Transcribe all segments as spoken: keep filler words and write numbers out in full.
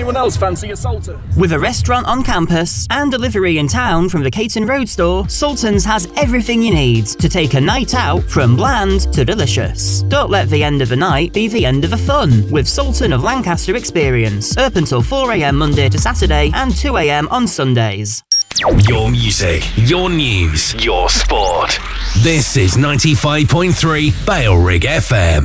Anyone else fancy a Sultan? With a restaurant on campus and delivery in town from the Caton Road store, Sultan's has everything you need to take a night out from bland to delicious. Don't let the end of the night be the end of the fun with Sultan of Lancaster Experience. Open till four a m Monday to Saturday and two a m on Sundays. Your music, your news, your sport. This is ninety-five point three Balerig F M.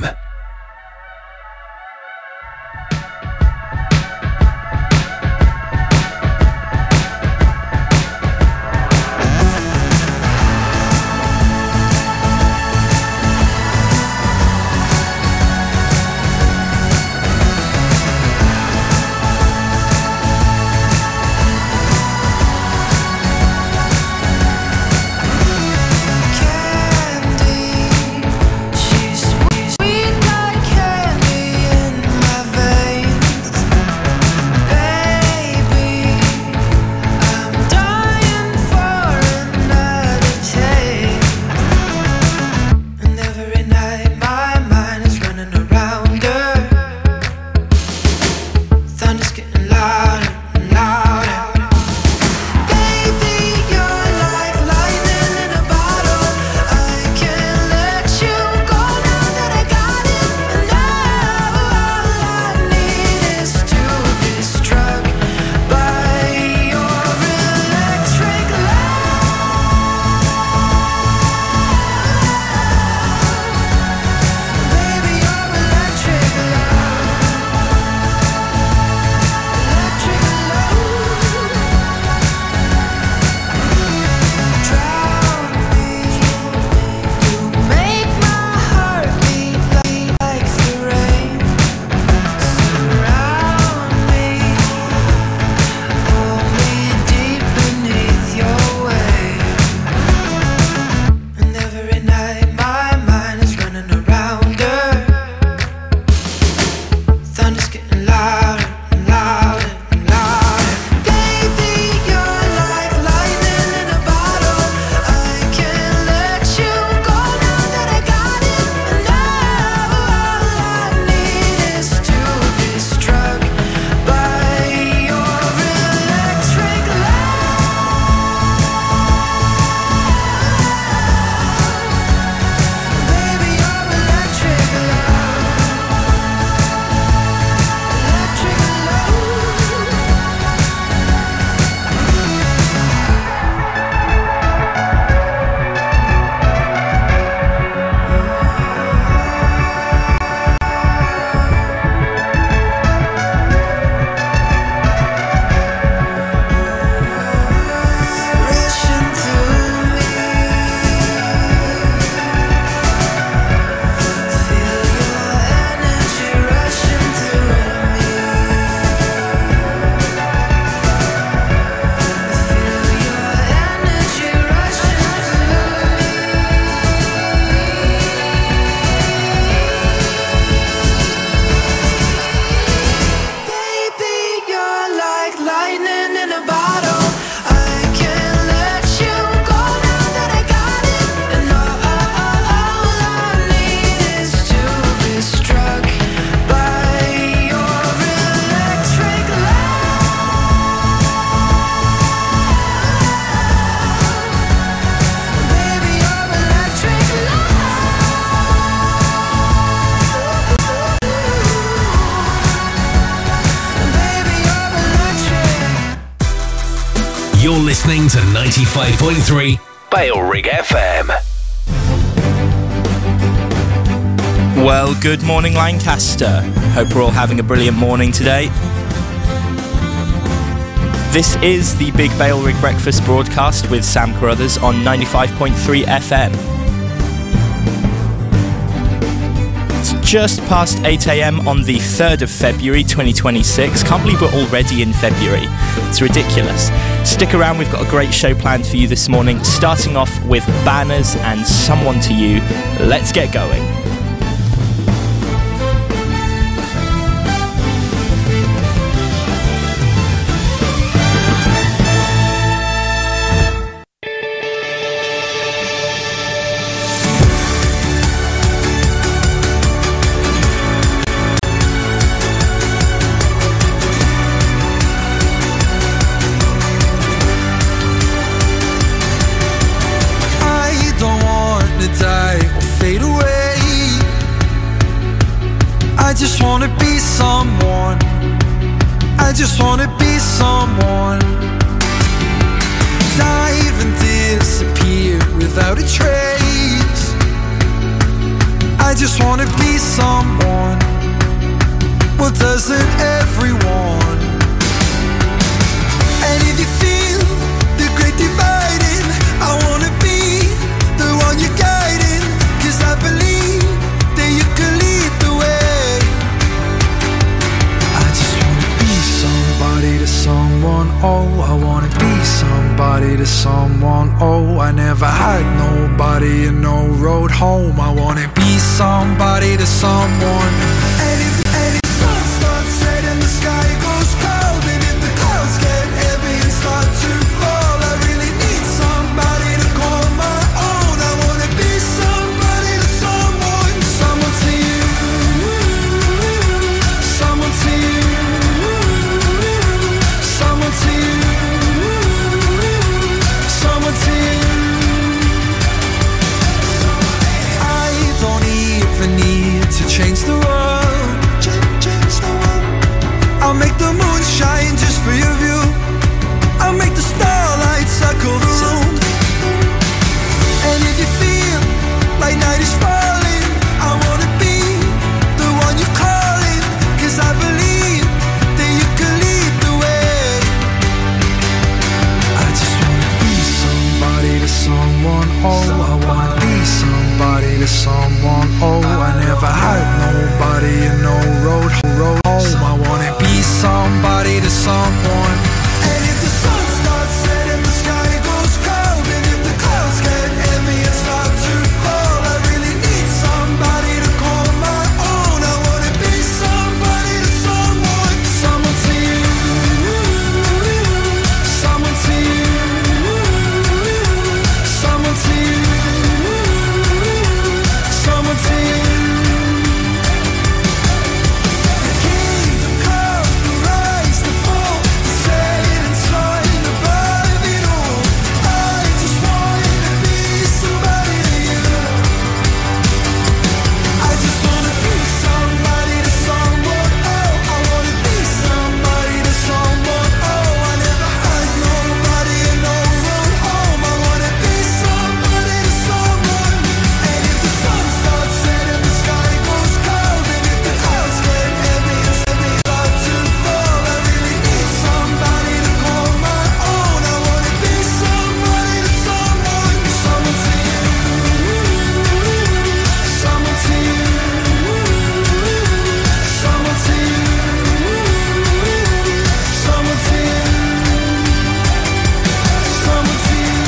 You're listening to ninety-five point three Balerig F M. Well, good morning, Lancaster. Hope we're all having a brilliant morning today. This is the Big Balerig Breakfast broadcast with Sam Carruthers on ninety-five point three F M. It's just past eight a m on the third of February twenty twenty-six. Can't believe we're already in February. It's ridiculous. Stick around, we've got a great show planned for you this morning, starting off with Banners and Someone to You. Let's get going. someone. I just wanna be someone. Dive and disappear without a trace. I just wanna be someone. Well, doesn't everyone? And if you feel the great dividing, I wanna be the one you're guiding. Cause I believe that you can lead the way. I just wanna be somebody to someone. Oh, I wanna be somebody to someone. Oh, I never had nobody and no road home. I wanna be somebody to someone. And if, and if the sun starts setting, the sky goes cold. And if the clouds get heavy and start to fall, I really need somebody to call my own. I wanna be somebody to someone. Someone to you, someone to you, someone to you, someone to you. I don't even need to change the world. I'll make the moon shine just for your view. I'll make the starlight circle the room. And if you feel like night is falling, I wanna be the one you're calling. Cause I believe that you can lead the way. I just wanna be somebody to someone. Oh, I wanna be somebody to someone. Oh, I never had nobody and no road, road home. I wanna be somebody to someone. And if the sun starts setting, the sky goes cold. And if the clouds get heavy and start to fall, I really need somebody to call my own. I wanna be somebody to someone. Someone to you, someone to you, someone to you, someone to you. The kingdom come, the rise, the fall, the set and sign above it all. I just wanna be somebody to you. I just wanna be somebody to someone. Oh, I wanna be somebody to someone. Oh, I never had nobody and no road home. I wanna be somebody to someone. And if the sun starts setting, the sky goes cold. And if the clouds get heavy and heavy start to fall, I really need somebody to call my own. I wanna be somebody to someone. Someone to you, someone to you, someone to you, someone to you, someone to you.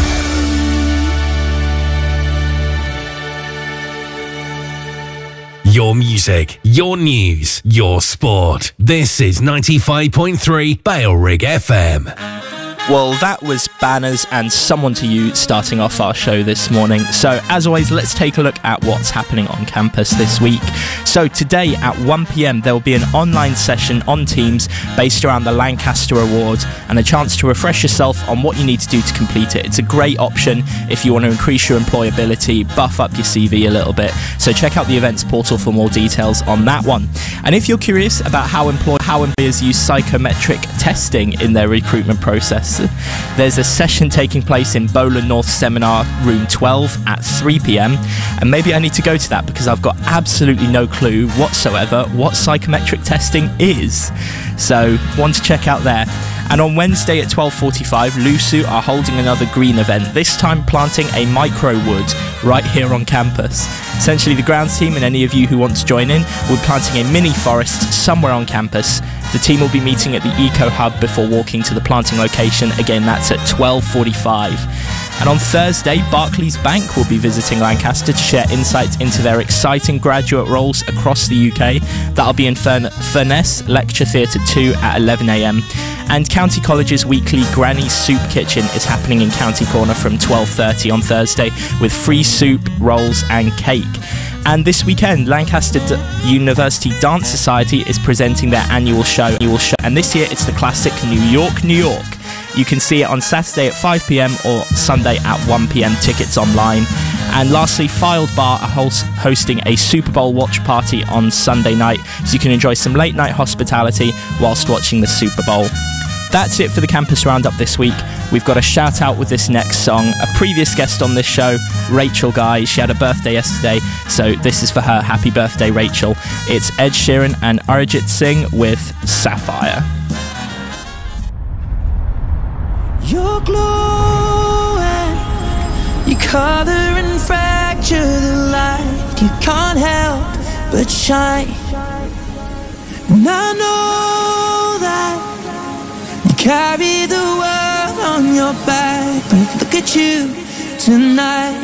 Your music, your news, your sport. This is ninety-five point three Balerig F M. Well, that was Banners and Someone to You starting off our show this morning. So, as always, let's take a look at what's happening on campus this week. So, today at one p.m, there will be an online session on Teams based around the Lancaster Award and a chance to refresh yourself on what you need to do to complete it. It's a great option if you want to increase your employability, buff up your C V a little bit. So, check out the events portal for more details on that one. And if you're curious about how, employ- how employers use psychometric testing in their recruitment process, there's a session taking place in Bowland North Seminar Room twelve at three p.m, and maybe I need to go to that because I've got absolutely no clue whatsoever what psychometric testing is. So, one to check out there. And on Wednesday at twelve forty-five, Lusu are holding another green event, this time planting a micro wood right here on campus. Essentially, the grounds team and any of you who want to join in will be planting a mini forest somewhere on campus. The team will be meeting at the Eco Hub before walking to the planting location. Again, that's at twelve forty-five. And on Thursday, Barclays Bank will be visiting Lancaster to share insights into their exciting graduate roles across the U K. That'll be in Furn- Furness Lecture Theatre two at eleven a.m. And County College's weekly Granny Soup Kitchen is happening in County Corner from twelve thirty on Thursday with free soup, rolls and cake. And this weekend, Lancaster D- University Dance Society is presenting their annual show, annual show. And this year it's the classic New York, New York. You can see it on Saturday at five p.m. or Sunday at one p.m. Tickets online. And lastly, Filed Bar are host- hosting a Super Bowl watch party on Sunday night, so you can enjoy some late night hospitality whilst watching the Super Bowl. That's it for the Campus Roundup this week. We've got a shout out with this next song. A previous guest on this show, Rachel Guy, she had a birthday yesterday, so this is for her. Happy birthday, Rachel. It's Ed Sheeran and Arijit Singh with Sapphire. You're glowing, you color and fracture the light. You can't help but shine. And I know that you carry the world on your back, but look at you tonight.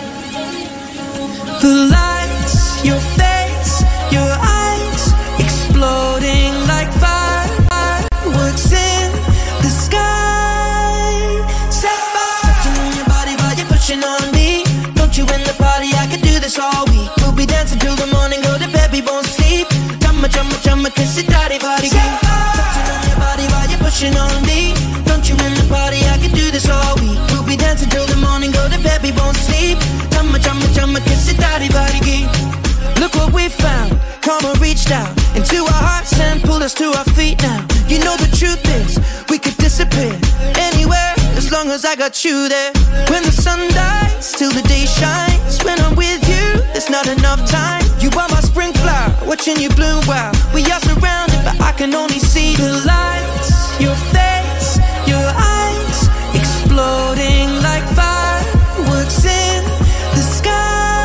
The lights, your face, your eyes, exploding like fireworks in the sky. Sapphire, touching on your body while you're pushing on me. Don't you in the party, I could do this all week. We'll be dancing till the morning, go to bed, we won't sleep. Chumma, chumma, chumma, kiss it, daddy, body, touching on your body while you're pushing on me. Don't you in the party, I could do this all week. We'll be dancing till the morning, go to bed, we won't sleep. Chumma, chumma, chumma, kiss it, daddy, body, look what we found. Karma reached out into our hearts and pulled us to our feet now. You know the truth is, we could disappear anywhere as long as I got you there. When the sun dies, till the day shines. When I'm with you, there's not enough time. You are my spring flower, watching you bloom wild. We are surrounded, but I can only see the lights. Your face, your eyes, exploding like fireworks in the sky.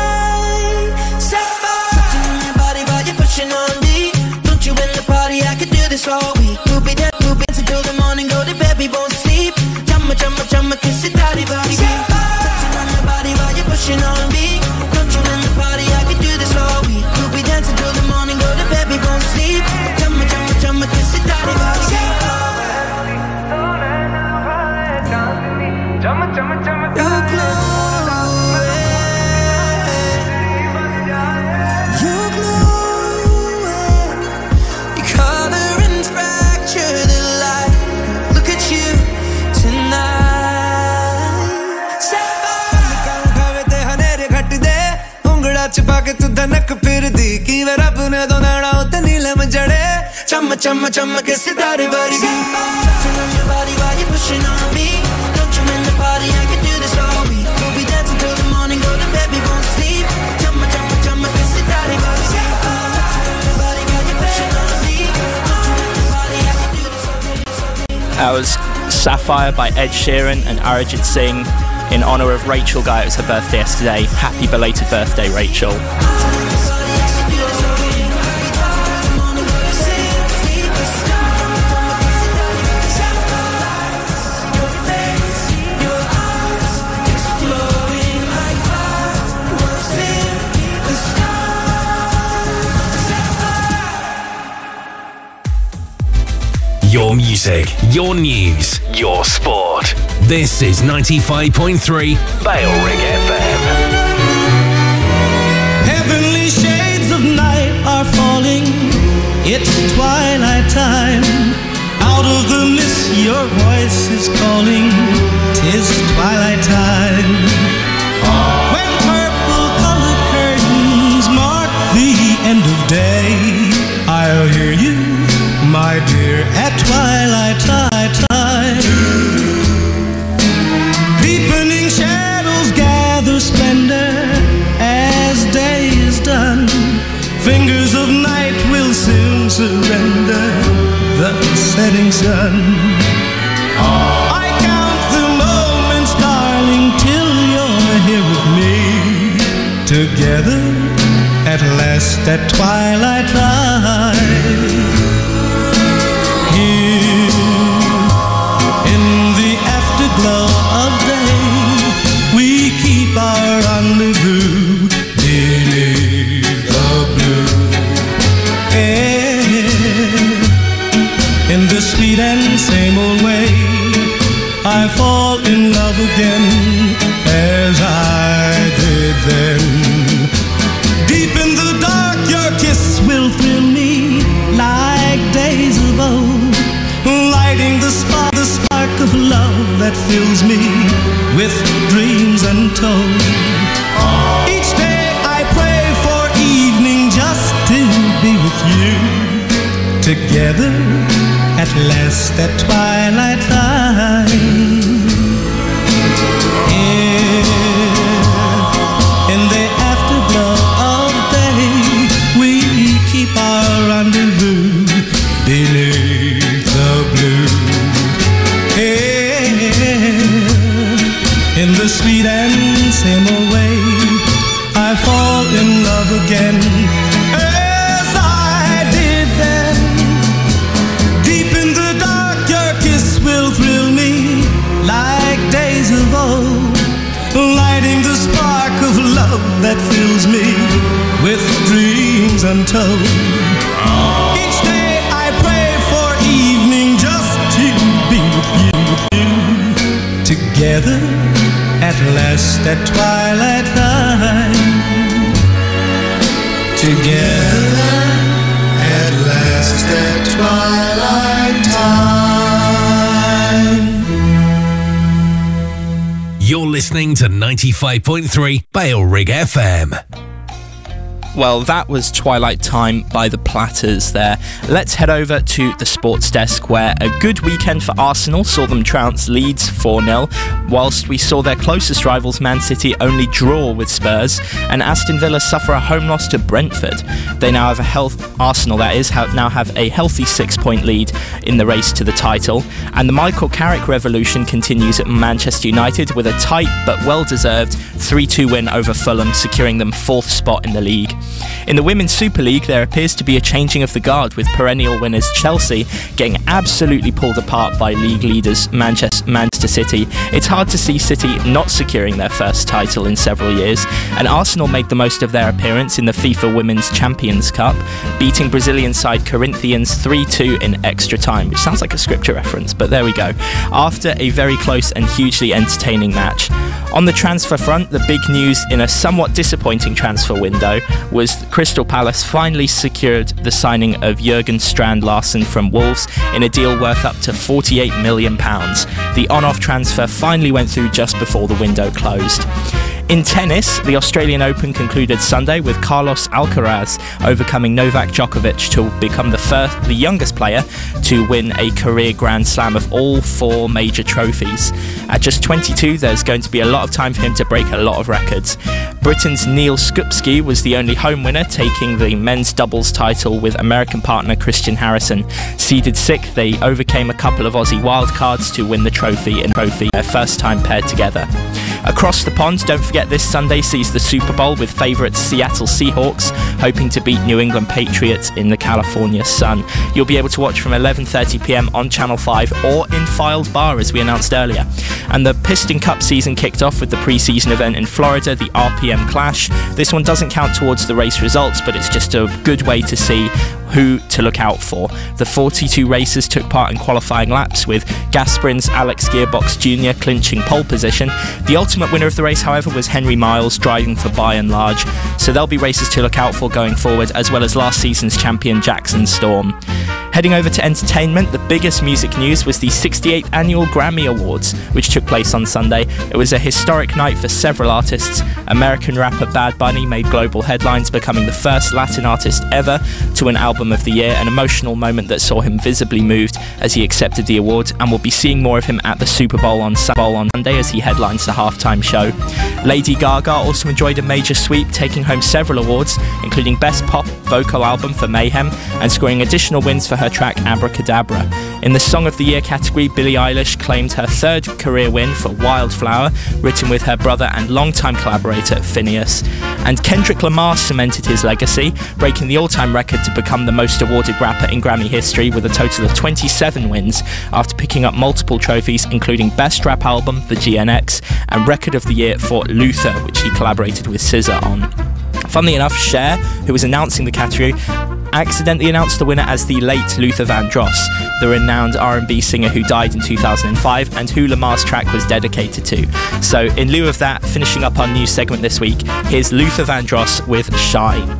Pushing on me, don't you in the party, I could do this all week. We'll be there, we'll be dancing till the morning, go to bed, we won't sleep. Chumma, chumma, chumma, kiss it, daddy, body, touching on your body while you're pushing on me. Don't you in the party, I could do this all week. We'll be dancing till the morning, go to bed, we won't sleep. Chumma, chumma, chumma, kiss it, daddy, body. You're glowing. छुपा के तू धनक फिर दी कि वे रब ने दो नैना उते नीलम जड़े चम चम चम के सितारे वर्गी touching on your body while you're pushing on me. Don't you in the party, I can do this all week. We'll be dancing till the morning, go to bed, we won't sleep. Chum chum chum के सितारे वर्गी touching on your body while you're pushing on me. Don't you in the party, I can do this all week. That was Sapphire by Ed Sheeran and Arijit Singh in honour of Rachel Guy. It was her birthday yesterday. Happy belated birthday, Rachel. Your music, your news, your sport. This is ninety-five point three Bailrig F M. Heavenly shades of night are falling. It's twilight time. Out of the mist your voice is calling. 'Tis twilight time. When purple colored curtains mark the end of day, I'll hear you, my dear, at twilight time. Deepening shadows gather splendor as day is done. Fingers of night will soon surrender the setting sun. I count the moments, darling, till you're here with me. Together at last at twilight time. Glow of day, we keep our rendezvous beneath the blue air. In the sweet and same old way, I fall in love again as I did then. Deep in the dark, your kiss will thrill me like days of old, lighting the spark, the spark of love that fills me with dreams untold. together at last at twilight time. In the afterglow of day, we keep our rendezvous beneath the blue. In the sweet and same old way, I fall in love again, as I did then. Deep in the dark, your kiss will thrill me like days of old, lighting the spark of love that fills me with dreams untold. Each day I pray for evening just to be with you, with you. Together at last at twilight time. Together at last at twilight time. You're listening to ninety-five point three Balerig F M. Well, that was Twilight Time by the Platters there. Let's head over to the sports desk, where a good weekend for Arsenal saw them trounce Leeds four nil, whilst we saw their closest rivals Man City only draw with Spurs, and Aston Villa suffer a home loss to Brentford. They now have a health Arsenal that is ha- now have a healthy six-point lead in the race to the title, and the Michael Carrick revolution continues at Manchester United with a tight but well-deserved three two win over Fulham, securing them fourth spot in the league. In the Women's Super League, there appears to be a changing of the guard, with perennial winners Chelsea getting absolutely pulled apart by league leaders Manchester, Manchester City. It's hard to see City not securing their first title in several years, and Arsenal made the most of their appearance in the FIFA Women's Champions Cup, beating Brazilian side Corinthians three two in extra time, which sounds like a scripture reference, but there we go, after a very close and hugely entertaining match. On the transfer front, the big news in a somewhat disappointing transfer window was Crystal Palace finally secured the signing of Jurgen Strand Larsen from Wolves in a deal worth up to forty-eight million pounds. The on-off transfer finally went through just before the window closed. In tennis, the Australian Open concluded Sunday with Carlos Alcaraz overcoming Novak Djokovic to become the first, the youngest player to win a career Grand Slam of all four major trophies. At just twenty-two, there's going to be a lot of time for him to break a lot of records. Britain's Neil Skupski was the only home winner, taking the men's doubles title with American partner Christian Harrison. Seeded sixth, they overcame a couple of Aussie wildcards to win the trophy in trophy, their first time paired together. Across the pond, don't forget this Sunday sees the Super Bowl with favourites Seattle Seahawks hoping to beat New England Patriots in the California sun. You'll be able to watch from eleven thirty p m on Channel five or in Filed Bar, as we announced earlier. And the Piston Cup season kicked off with the pre-season event in Florida, the R P M Clash. This one doesn't count towards the race results, but it's just a good way to see who to look out for. The forty-two racers took part in qualifying laps, with Gasprin's Alex Gearbox Junior clinching pole position. The ultimate winner of the race, however, was Henry Miles, driving for By and Large, so there'll be races to look out for going forward, as well as last season's champion Jackson Storm. Heading over to entertainment, the biggest music news was the sixty-eighth Annual Grammy Awards, which took place on Sunday. It was a historic night for several artists. American rapper Bad Bunny made global headlines, becoming the first Latin artist ever to win Album of the Year, an emotional moment that saw him visibly moved as he accepted the award, and we'll be seeing more of him at the Super Bowl on Sunday as he headlines the halftime show. Lady Gaga also enjoyed a major sweep, taking home several awards, including Best Pop Vocal Album for Mayhem, and scoring additional wins for her track Abracadabra. In the Song of the Year category, Billie Eilish claimed her third career win for Wildflower, written with her brother and longtime collaborator Phineas. And Kendrick Lamar cemented his legacy, breaking the all-time record to become the most awarded rapper in Grammy history with a total of twenty-seven wins, after picking up multiple trophies including Best Rap Album for G N X and Record of the Year for Luther, which he collaborated with S Z A on. Funnily enough, Cher, who was announcing the category, accidentally announced the winner as the late Luther Vandross, the renowned R and B singer who died in two thousand five and who Lamar's track was dedicated to. So in lieu of that, finishing up our news segment this week, here's Luther Vandross with Shine.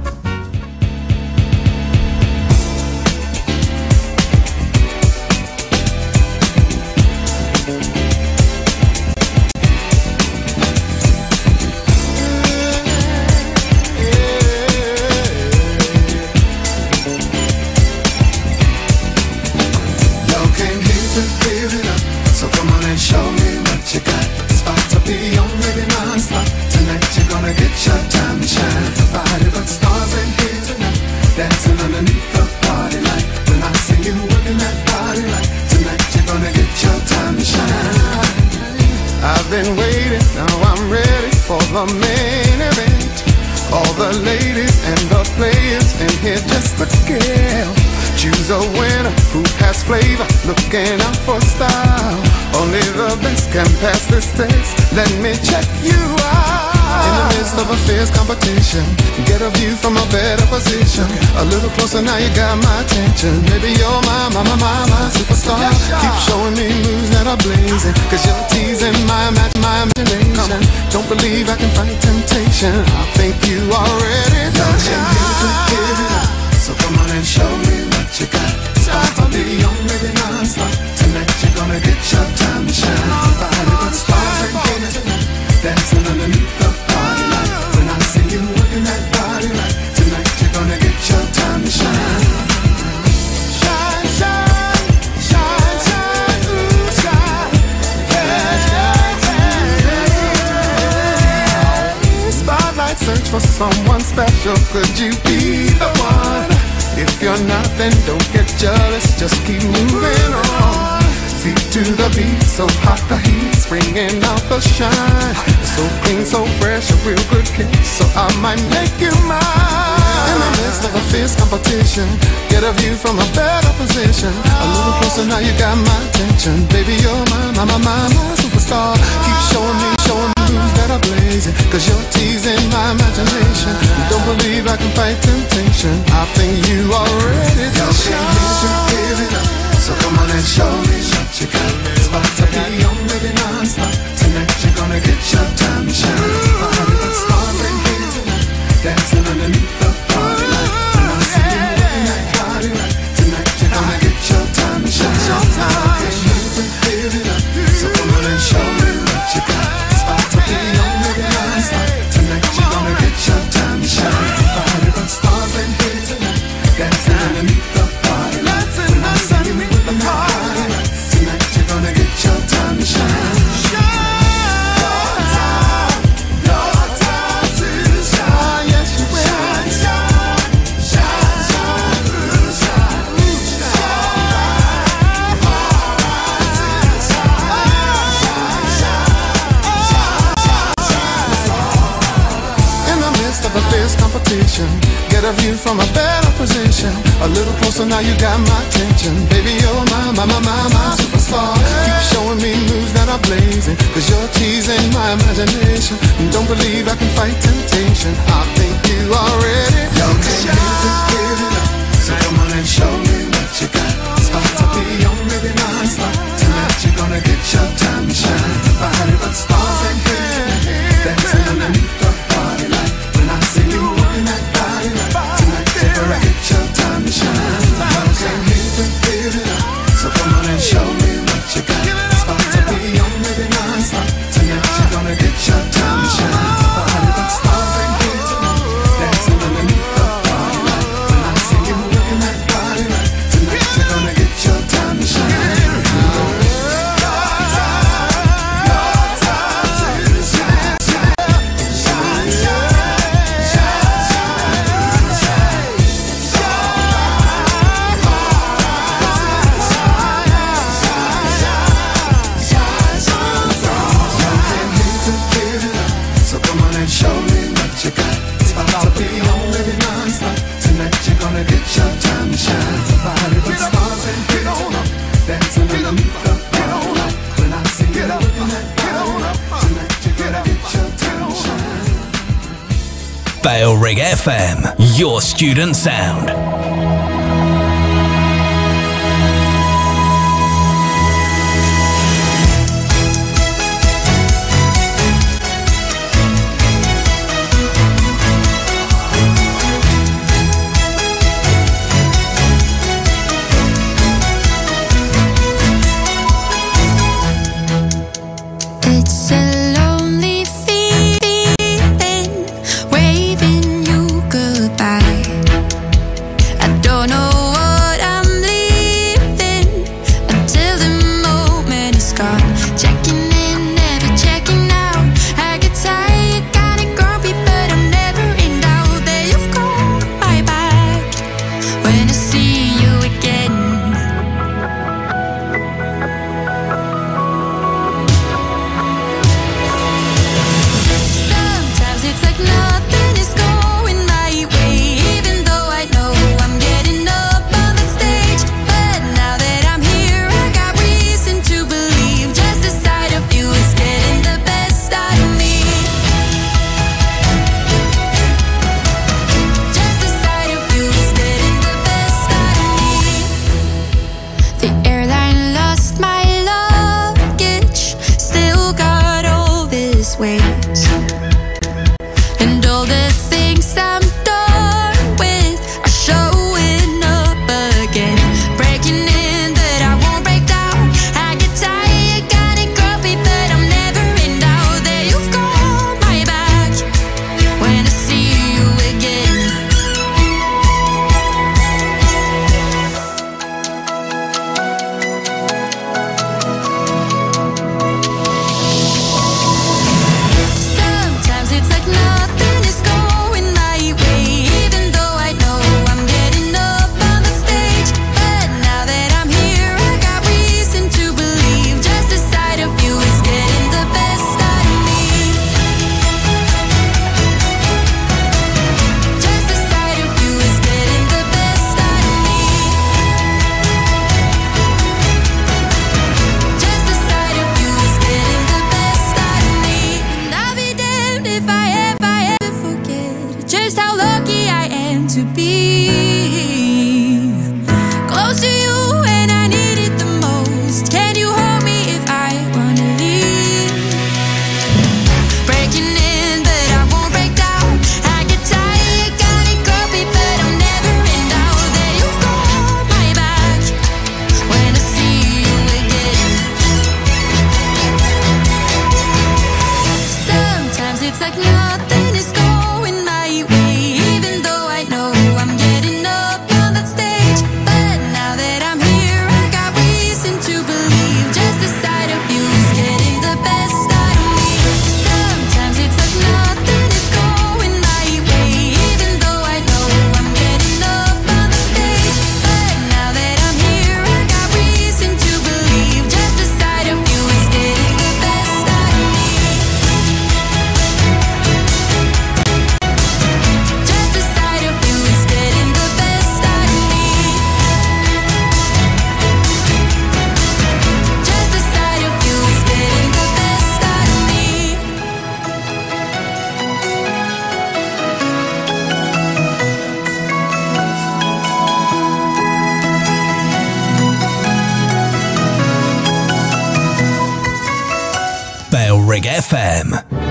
to give it up. So come on and show me what you got. It's about to be on, baby, non-stop. Tonight you're gonna get your time to shine. Nobody but stars in here tonight, dancing underneath the party light. When I see you working that body right, tonight you're gonna get your time to shine. I've been waiting, now I'm ready for the main event. All the ladies and the players in here just to kill. Choose a winner who has flavor, looking out for style. Only the best can pass this test. Let me check you out. In the midst of a fierce competition, get a view from a better position. A little closer now, you got my attention. Maybe you're my, my, my, my, my superstar. Keep showing me moves that are blazing, cause you're teasing my, my, my imagination. Don't believe I can fight temptation. I think you already know. Give it up. So come on and show me what you got. It's about to be on, baby, non-stop. Tonight you're gonna get your time to shine. Nobody but stars and here tonight, dancing underneath the party light. When I see you working that body right, tonight you're gonna get your time to shine. Shine, shine, shine, shine, ooh, shine. Yeah, yeah, yeah. Spotlight search for someone special. Could you be the one? If you're not, then don't get jealous. Just keep moving on. Feet to the beat, so hot the heat's bringing out the shine. So clean, so fresh, a real good kick. So I might make you mine. In the midst of a fierce competition, get a view from a better position. A little closer now, you got my attention. Baby, you're my, my, my, my, my superstar. Keep showing me, showing me moves that are blazing, cause you're teasing my imagination. You don't believe I can fight temptation. I think you already know. Give it up. So come on and show me what you got. It's about to be on, baby, non-stop. Tonight you're gonna get your time to shine. Nobody but stars in here tonight, dancing underneath the party light. When I see you working that body right, tonight you're gonna get your time to shine. Give it up. So come on and show me what you got. It's about to be on, baby, non-stop. Tonight you're gonna get your time to shine. Nobody but stars in here tonight, dancing underneath the party light. When I see you with the party right, tonight you're gonna get your time to shine. Your time, your time to shine. Yes, you will. Shine, shine, shine, shine, ooh, shine, ooh, shine. Alright, to shine, shine, shine. In the midst of a fierce competition, get a view from a better position. A little closer now, you got my attention. Baby, you're my, my, my, my, my superstar. Keep showing me moves that are blazing, cause you're teasing my imagination. And don't believe I can fight temptation. I think you already know. Give it up. So come on and show me what you got. It's about to be on, baby, non-stop. Tonight you're gonna get your time to shine. Nobody but stars and here tonight, dancing underneath the party light. When I see you working that body right, tonight you're gonna get your time to shine. I'm saying here to give it up. So come on and show me what you got. It's about to be on, baby, non-stop. Tonight you're gonna get your time to shine. Nobody but stars and here tonight, dancing underneath the party light. When I see you working that body right, tonight you're gonna get your time to shine. Bale Rig F M, your student sound. It's a lonely feeling, waving you goodbye. Bale Rig F M.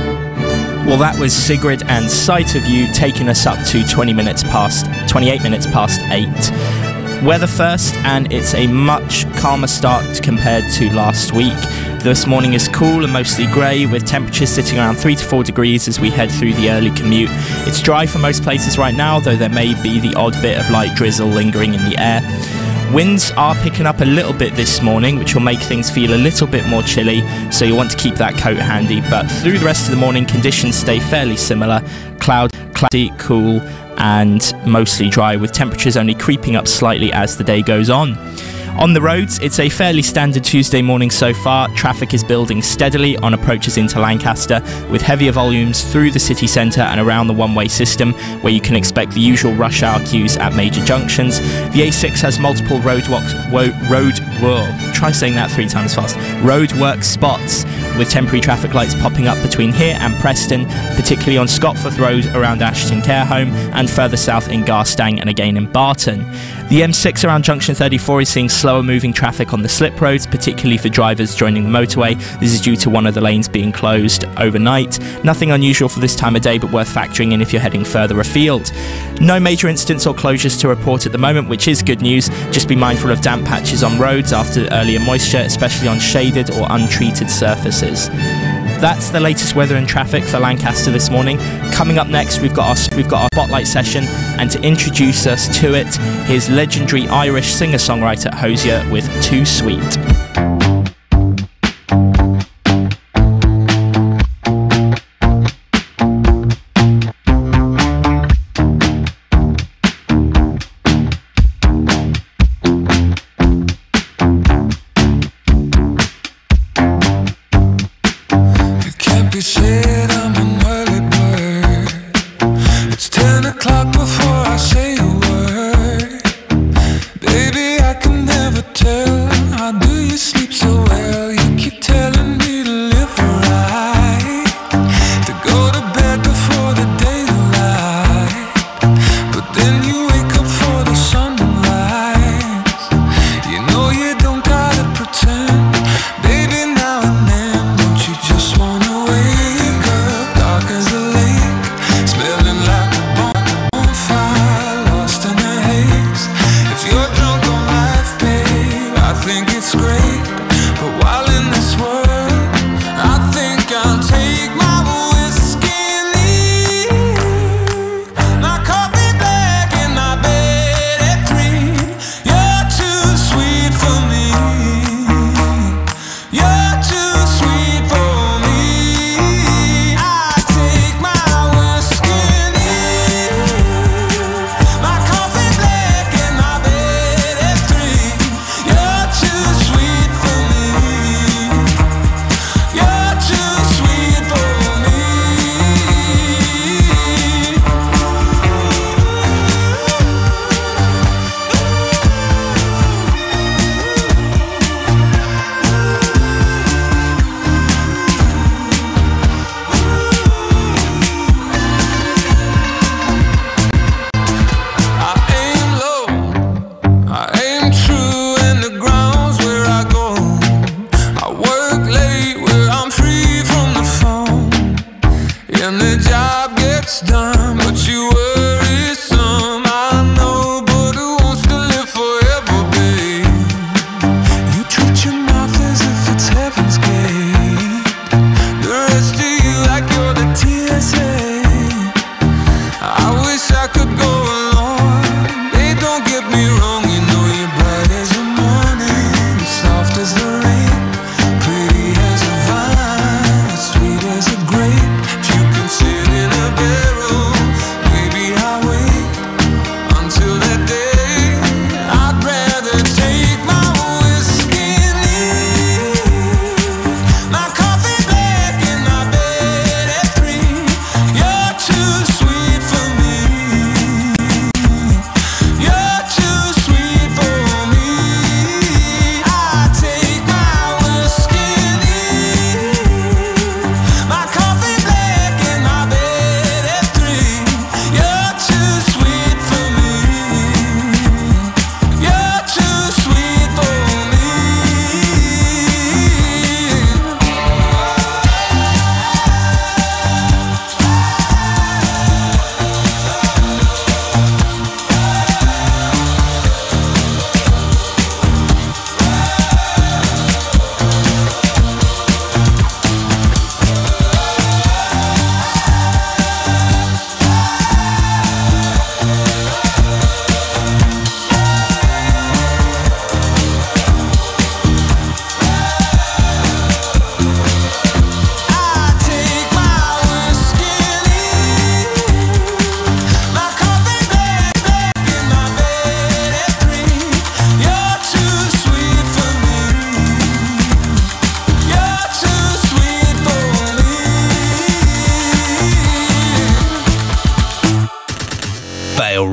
Well, that was Sigrid and Sight of You, taking us up to twenty minutes past, twenty-eight minutes past eight. Weather first, and it's a much calmer start compared to last week. This morning is cool and mostly grey, with temperatures sitting around three to four degrees as we head through the early commute. It's dry for most places right now, though there may be the odd bit of light drizzle lingering in the air. Winds are picking up a little bit this morning, which will make things feel a little bit more chilly, so you'll want to keep that coat handy. But through the rest of the morning, conditions stay fairly similar. Cloud, cloudy, cool, and mostly dry, with temperatures only creeping up slightly as the day goes on. On the roads, it's a fairly standard Tuesday morning so far. Traffic is building steadily on approaches into Lancaster, with heavier volumes through the city centre and around the one-way system, where you can expect the usual rush hour queues at major junctions. The A six has multiple roadworks, wo- road, whoa, try saying that three times fast, roadwork spots, with temporary traffic lights popping up between here and Preston, particularly on Scotforth Road around Ashton Care Home, and further south in Garstang and again in Barton. The M six around junction thirty-four is seeing slower moving traffic on the slip roads, particularly for drivers joining the motorway. This is due to one of the lanes being closed overnight. Nothing unusual for this time of day, but worth factoring in if you're heading further afield. No major incidents or closures to report at the moment, which is good news. Just be mindful of damp patches on roads after earlier moisture, especially on shaded or untreated surfaces. That's the latest weather and traffic for Lancaster this morning. Coming up next, we've got our we've got our spotlight session, and to introduce us to it, here's legendary Irish singer-songwriter Hozier with Too Sweet. Baby, I can never tell. How do you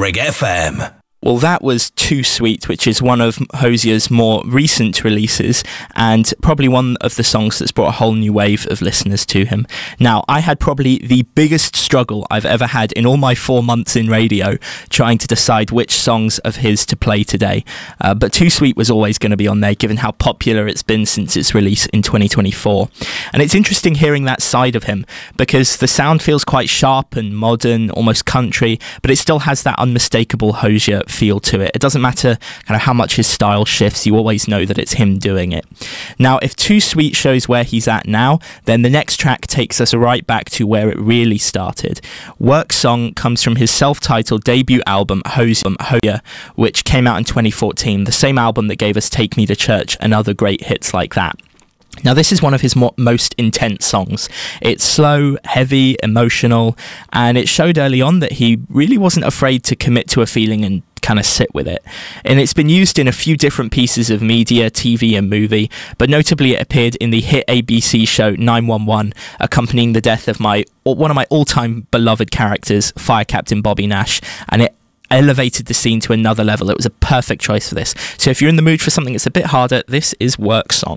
Rig F M. Well, that was Too Sweet, which is one of Hozier's more recent releases and probably one of the songs that's brought a whole new wave of listeners to him. Now, I had probably the biggest struggle I've ever had in all my four months in radio trying to decide which songs of his to play today. Uh, but Too Sweet was always going to be on there, given how popular it's been since its release in twenty twenty-four. And it's interesting hearing that side of him, because the sound feels quite sharp and modern, almost country, but it still has that unmistakable Hozier feel to it. It doesn't matter kind of how much his style shifts, you always know that it's him doing it. Now, if Too Sweet shows where he's at now, then the next track takes us right back to where it really started. Work Song comes from his self-titled debut album, Hozier, which came out in twenty fourteen, the same album that gave us Take Me to Church and other great hits like that. Now, this is one of his mo- most intense songs. It's slow, heavy, emotional, and it showed early on that he really wasn't afraid to commit to a feeling and kind of sit with it. And it's been used in a few different pieces of media, T V and movie, but notably it appeared in the hit A B C show nine one one, accompanying the death of my one of my all-time beloved characters, Fire Captain Bobby Nash, and it elevated the scene to another level. It was a perfect choice for this. So if you're in the mood for something that's a bit harder, this is Work Song.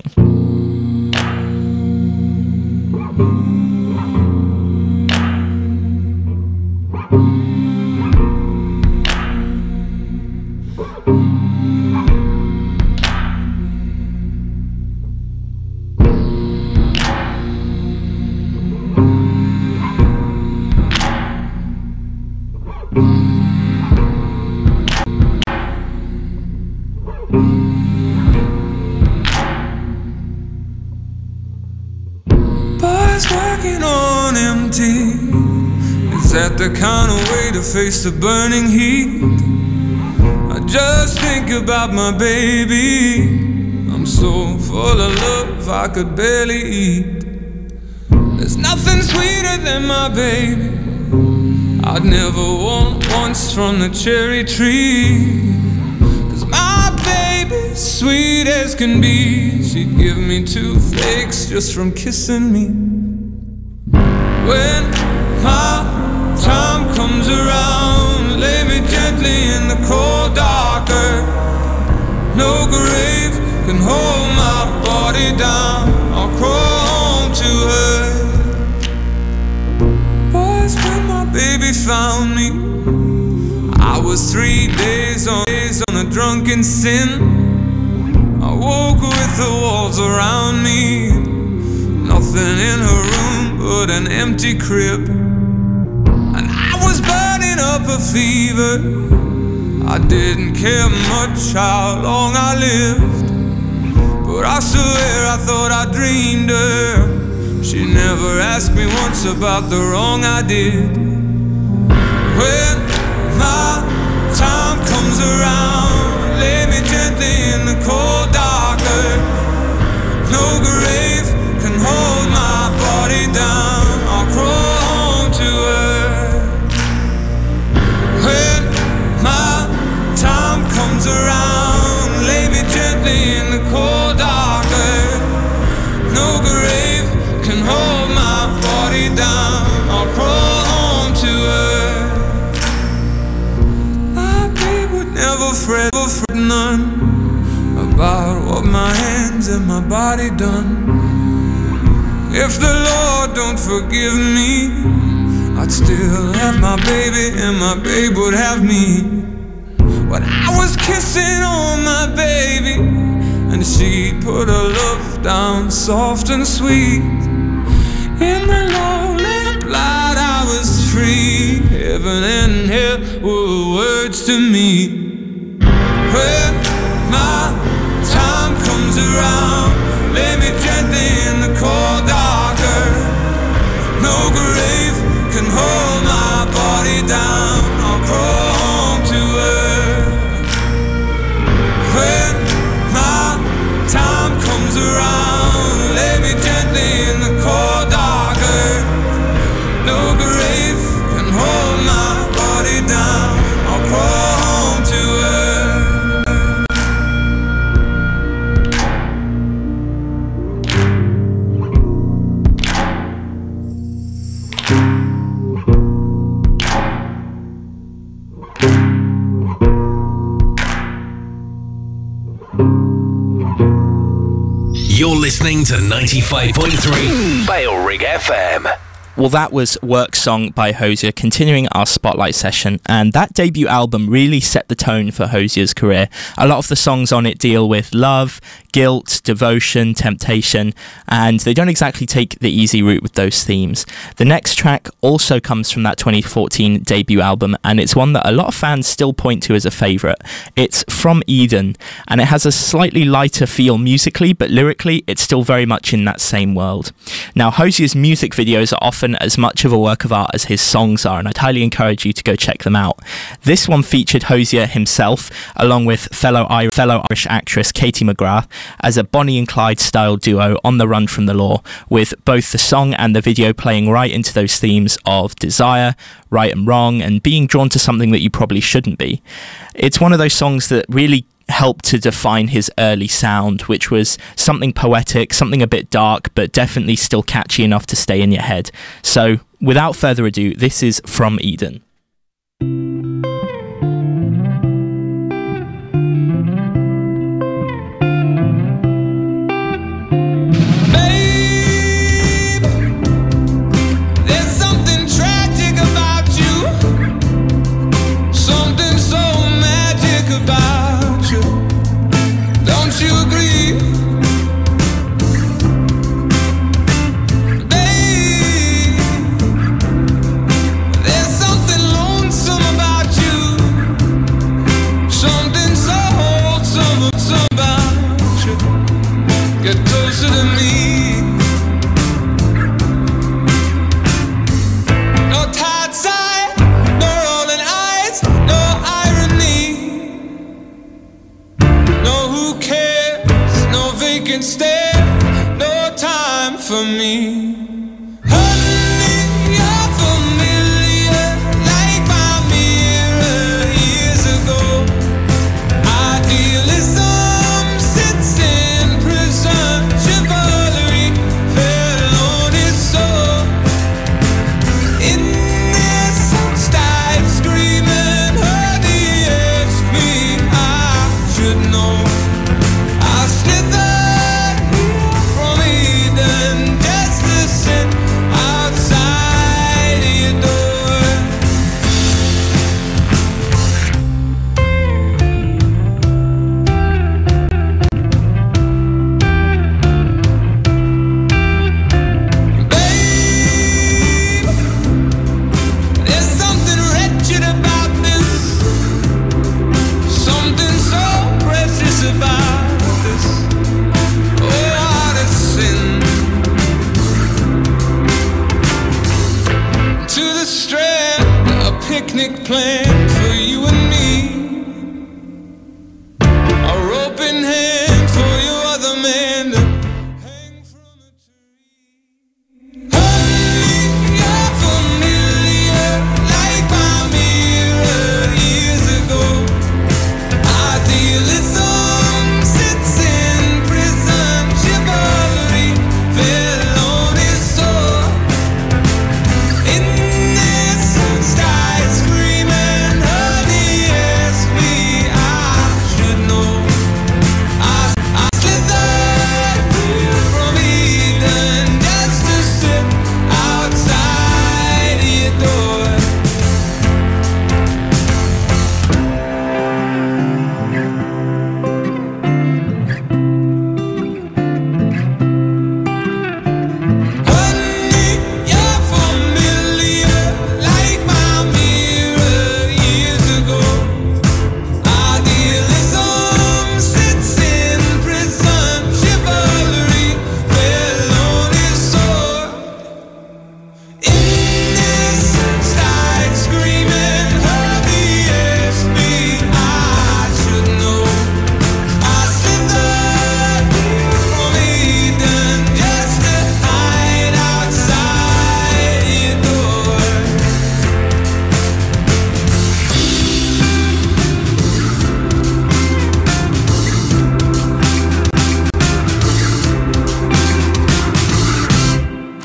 Bars working on empty. Is that the kind of way to face the burning heat? I just think about my baby. I'm so full of love I could barely eat. There's nothing sweeter than my baby. I'd never want once from the cherry tree. Cause my baby's sweet as can be. She'd give me toothaches just from kissing me. When my time comes around, lay me gently in the cold dark earth. No grave can hold my body down. I'll crawl home to her. Boys, when my baby found me, I was three days on, days on a drunken sin. I woke with the walls around me, nothing in her room but an empty crib. And I was burning up a fever. I didn't care much how long I lived, but I swear I thought I dreamed her. She never asked me once about the wrong I did. When my time comes around, lay me gently in the cold dark earth. No grave can hold my body down. I'll crawl home to her. When my time comes around, lay me gently in the cold dark earth. No grave can hold my body down. I'll crawl home to her. My babe would never fret, never fret none about what my hands and my body done. If the Lord don't forgive me, I'd still have my baby and my babe would have me. When I was kissing on my baby, and she'd put her love down soft and sweet. In the lonely light I was free. Heaven and hell were words to me. When my time comes around, lay me gently in the cold dark earth. No grave can hold my body down. I'll crawl home to her. When my time comes around, lay me gently in the cold dark earth. No grave can hold my body down. I'll crawl home to her. You're listening to ninety-five point three Bale Rig F M. Well, that was Work Song by Hozier, continuing our Spotlight session, and that debut album really set the tone for Hozier's career. A lot of the songs on it deal with love, guilt, devotion, temptation, and they don't exactly take the easy route with those themes. The next track also comes from that twenty fourteen debut album, and it's one that a lot of fans still point to as a favourite. It's From Eden, and it has a slightly lighter feel musically, but lyrically it's still very much in that same world. Now, Hozier's music videos are often as much of a work of art as his songs are, and I'd highly encourage you to go check them out. This one featured Hozier himself, along with fellow, I- fellow Irish actress Katie McGrath, as a Bonnie and Clyde style duo on the run from the law, with both the song and the video playing right into those themes of desire, right and wrong, and being drawn to something that you probably shouldn't be. It's one of those songs that really helped to define his early sound, which was something poetic, something a bit dark, but definitely still catchy enough to stay in your head. So, without further ado, this is From Eden.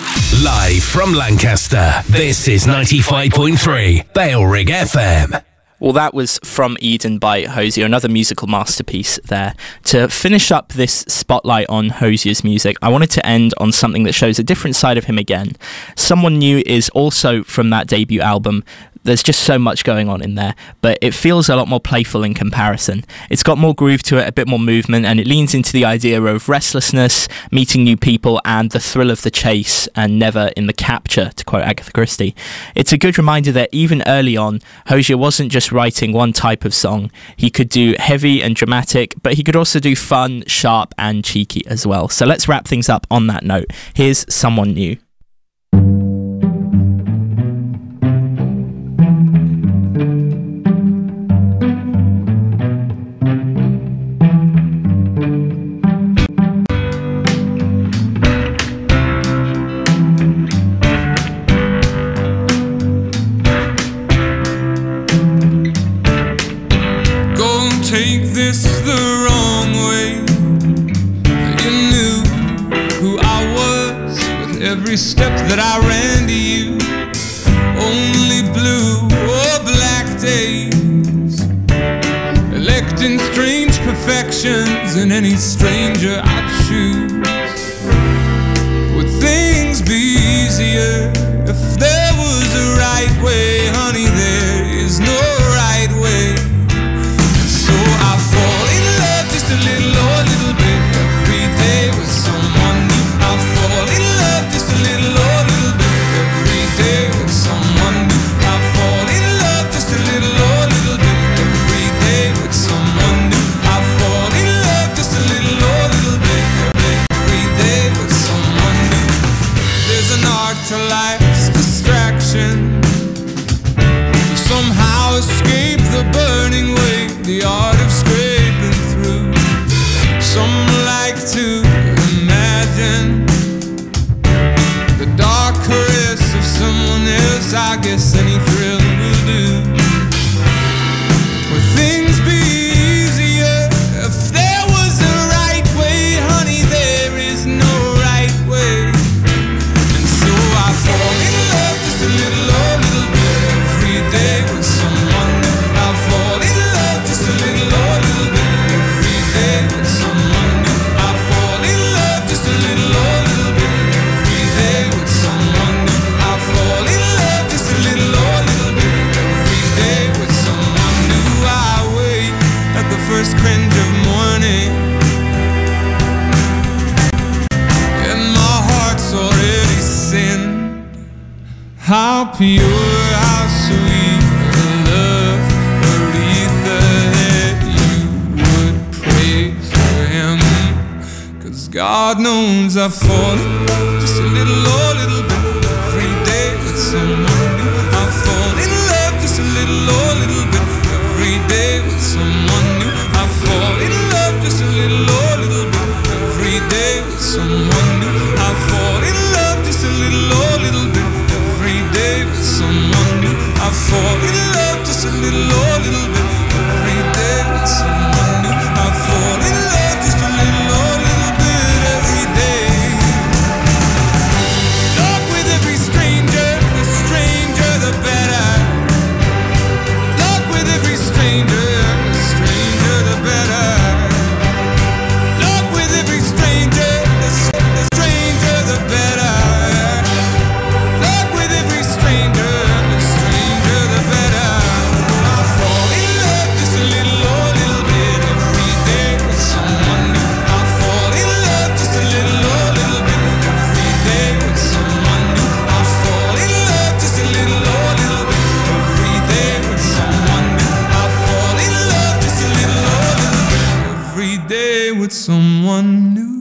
From Lancaster, this is ninety-five point three Bale Rig F M. Well, that was From Eden by Hozier, another musical masterpiece there. To finish up this spotlight on Hozier's music, I wanted to end on something that shows a different side of him again. Someone New is also from that debut album. There's just so much going on in there, but it feels a lot more playful in comparison. It's got more groove to it, a bit more movement, and it leans into the idea of restlessness, meeting new people, and the thrill of the chase, and never in the capture, to quote Agatha Christie. It's a good reminder that even early on, Hozier wasn't just writing one type of song. He could do heavy and dramatic, but he could also do fun, sharp, and cheeky as well. So let's wrap things up on that note. Here's Someone New. Take this the wrong way. You knew who I was with every step that I ran to you. Only blue or black days, electing strange perfections in any stranger I'd choose. Would things be easier if there was a right way? Honey, there is no right way. So I fall in love just a little or a little bit every day with someone new. I fall in love just a little or a little bit every day with someone new. I fall in love just a little or a little bit every day with someone new. I fall in love just a little or a little bit every day with someone new. There's an art to life's distraction, to somehow escape the burning weight, the art of scraping through. Some like to imagine the dark caress of someone else. I guess any thrill will do. Would things be easier if there was a right way? Honey, there is no right way. And so I fall in love just a little or a little bit every day with someone new. I fall in love just a little or a little bit every day with someone new. I fall in love just a little or a little bit every day with someone new. I fall in love just a little or a little bit every day with someone new. I wait at the first cringe of morning, and my heart's already sinned. How pure, how sweet the love Aretha that you would pray for him. Cause God knows I fall in love just a little or a little bit every day with someone new. I fall in love just a little or a little bit every day with someone new. I fall in love just a little or a little bit every day with someone new. I fall in love just a little or a little bit every day with someone new. I fall in love just a little or a little bit every day with someone new. I fall in love just a little or a little bit every day. Talk with every stranger, the stranger the better. Talk with every stranger, the stranger the better. Talk with every stranger, the, the stranger the better. Talk with every stranger, the stranger the better. I fall in love just a little or a little bit every day with someone new. I fall in love just a little or a little bit every day with someone new. I fall in love just a little or a little bit every day with someone new. I fall in love just a little or a little bit every day with someone new.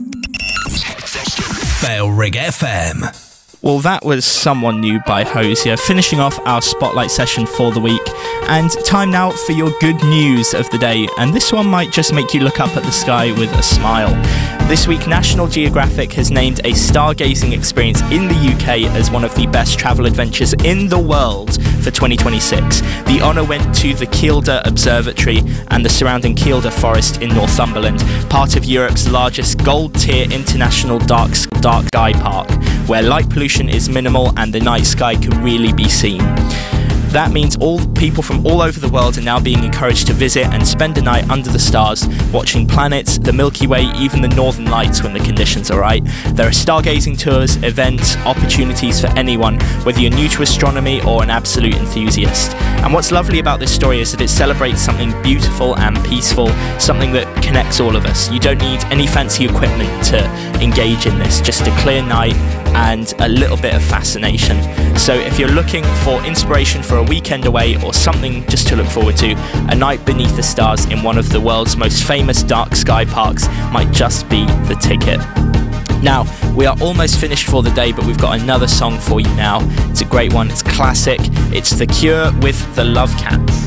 Bale Rig F M. Well, that was Someone New by Hozier, finishing off our spotlight session for the week. And time now for your good news of the day. And this one might just make you look up at the sky with a smile. This week, National Geographic has named a stargazing experience in the U K as one of the best travel adventures in the world for twenty twenty-six. The honour went to the Kielder Observatory and the surrounding Kielder Forest in Northumberland, part of Europe's largest gold-tier international dark, dark sky park, where light pollution is minimal and the night sky can really be seen. That means all people from all over the world are now being encouraged to visit and spend a night under the stars, watching planets, the Milky Way, even the Northern Lights when the conditions are right. There are stargazing tours, events, opportunities for anyone, whether you're new to astronomy or an absolute enthusiast. And what's lovely about this story is that it celebrates something beautiful and peaceful, something that connects all of us. You don't need any fancy equipment to engage in this, just a clear night and a little bit of fascination. So if you're looking for inspiration for a weekend away or something just to look forward to, a night beneath the stars in one of the world's most famous dark sky parks might just be the ticket. Now, we are almost finished for the day, but we've got another song for you now. It's a great one, it's classic. It's The Cure with The Love Cats.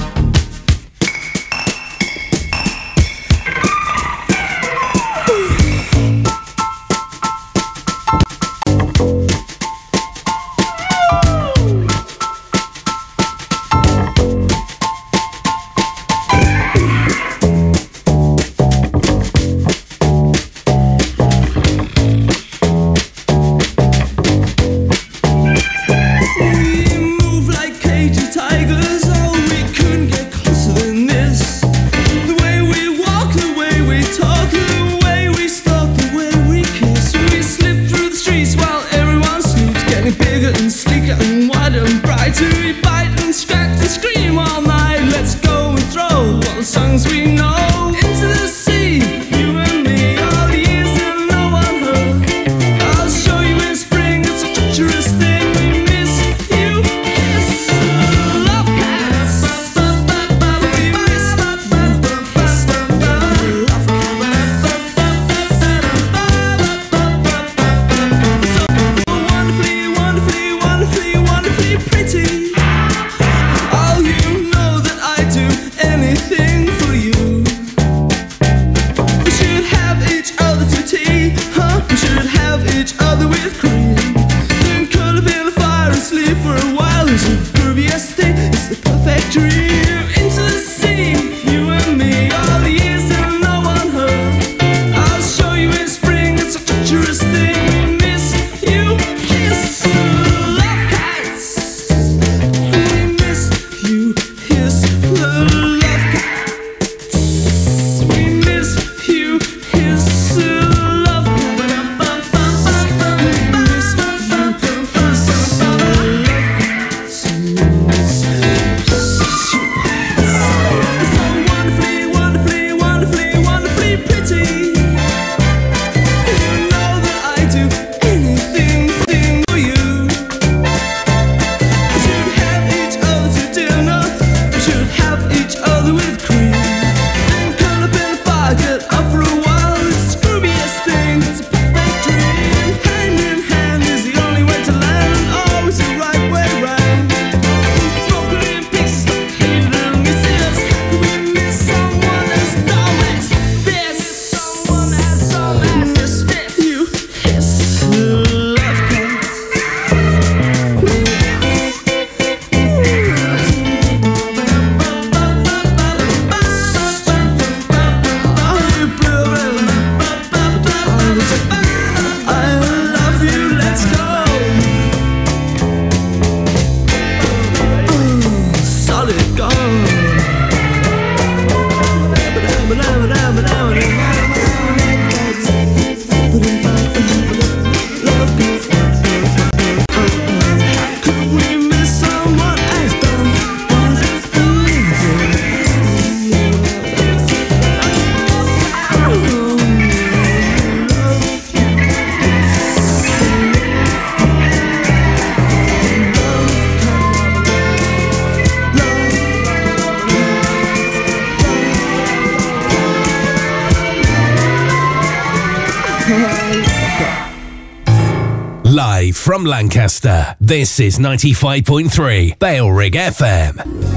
Live from Lancaster, this is ninety-five point three Balerig F M.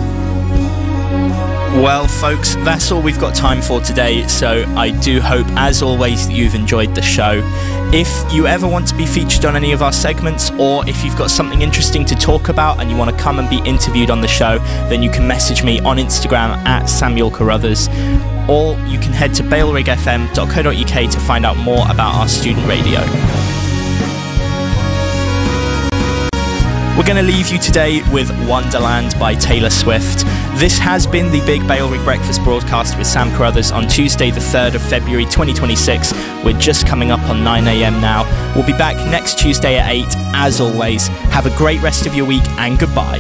Well, folks, that's all we've got time for today, so I do hope, as always, that you've enjoyed the show. If you ever want to be featured on any of our segments, or if you've got something interesting to talk about and you want to come and be interviewed on the show, then you can message me on Instagram at Samuel Carruthers, or you can head to balerig f m dot co dot u k to find out more about our student radio. We're going to leave you today with Wonderland by Taylor Swift. This has been the Big Bale Rig Breakfast broadcast with Sam Carruthers on Tuesday the third of February twenty twenty-six. We're just coming up on nine a.m. now. We'll be back next Tuesday at eight. As always, have a great rest of your week and goodbye.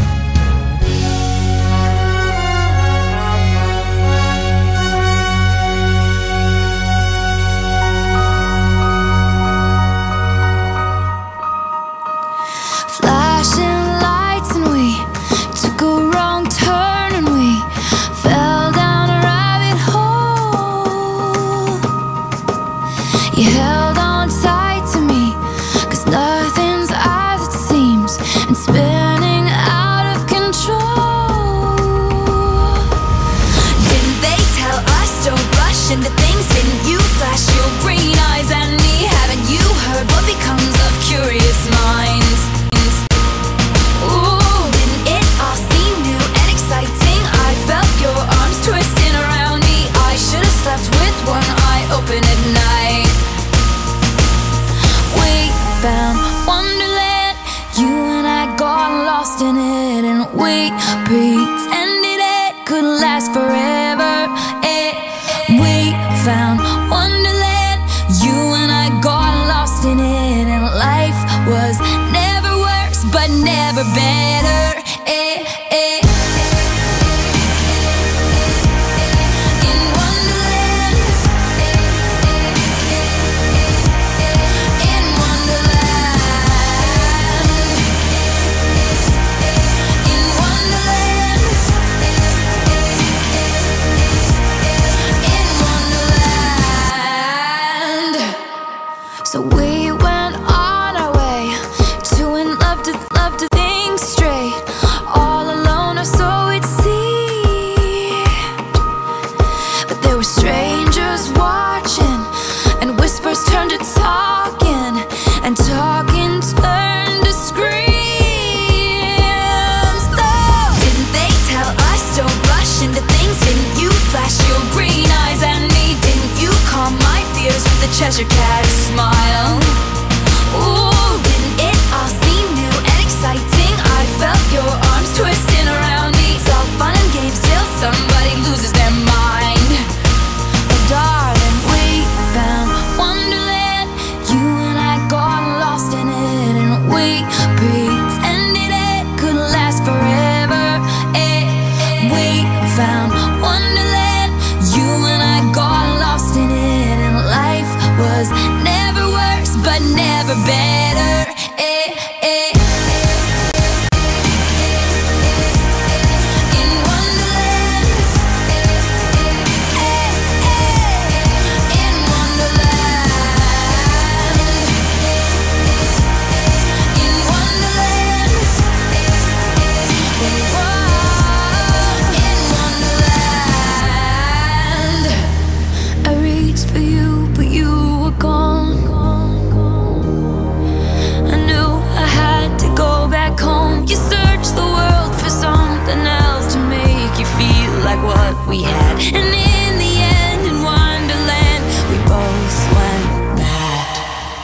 Cheshire cat smile. Ooh, didn't it all seem new and exciting? I felt your arms twisting around me. It's all fun and games till somebody loses their mind. Oh darling, we found Wonderland. You and I got lost in it, and we pretended it could last forever. Eh, we found Wonderland. You and I got lost in it, and life was never worse, but never better. Eh, eh. In Wonderland. Eh, eh. In Wonderland. In Wonderland. Whoa. In Wonderland. I reached for you, but you were gone. I knew I had to go back home. You searched the world for something else to make you feel like what we had. And in the end, in Wonderland, we both went mad.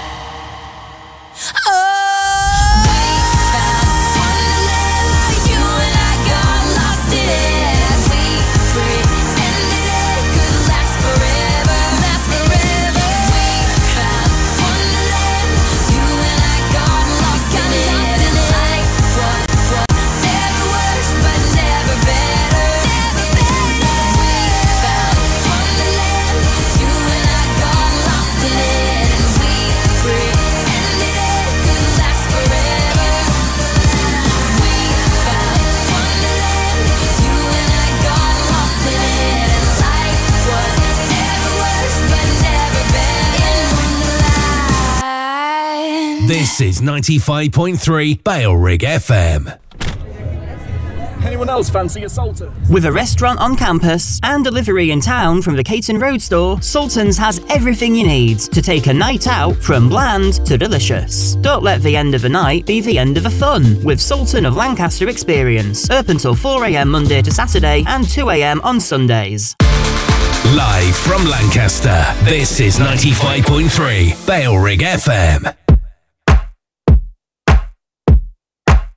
Oh, we found Wonderland. You and I got lost in it. We pretended it could last forever, last forever. We found Wonderland. You and I got lost in it, and life was was never worse, but never better, never better. We found Wonderland. You and I got lost in it, and we pretended it could last forever. We found Wonderland. You and I got lost in it, and life was never worse, but never better. In Wonderland. This is ninety-five point three Bale Rig F M. Anyone else fancy a Sultan? With a restaurant on campus and delivery in town from the Caton Road store, Sultan's has everything you need to take a night out from bland to delicious. Don't let the end of the night be the end of the fun with Sultan of Lancaster Experience. Open till four a.m. Monday to Saturday and two a.m. on Sundays. Live from Lancaster, this is ninety-five point three Bale Rig F M.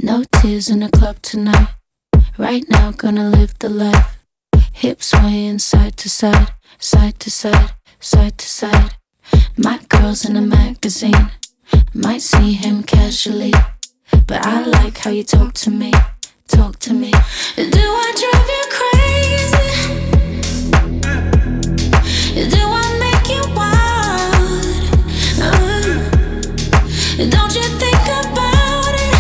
No tears in the club tonight. Right now, gonna live the life. Hips swaying side to side, side to side, side to side. My girl's in a magazine. Might see him casually, but I like how you talk to me, talk to me. Do I drive you crazy? Do I make you wild? Uh, don't you think about it?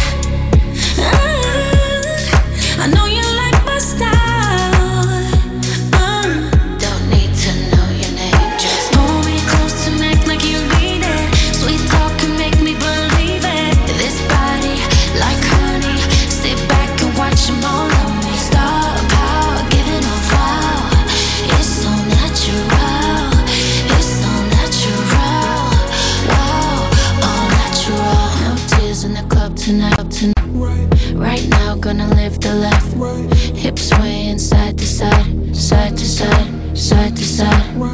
Uh, I know you like my style. Uh, don't need to know your name. Just hold me close to make like you need it. Sweet talk can make me believe it. This body like honey. Sit back and watch them all on me. Stop out, giving off wow. It's so natural. It's so natural. Wow, all natural. No tears in the club tonight. Up tonight. Right now, gonna live the life. Hips swaying side to side, side to side, side to side.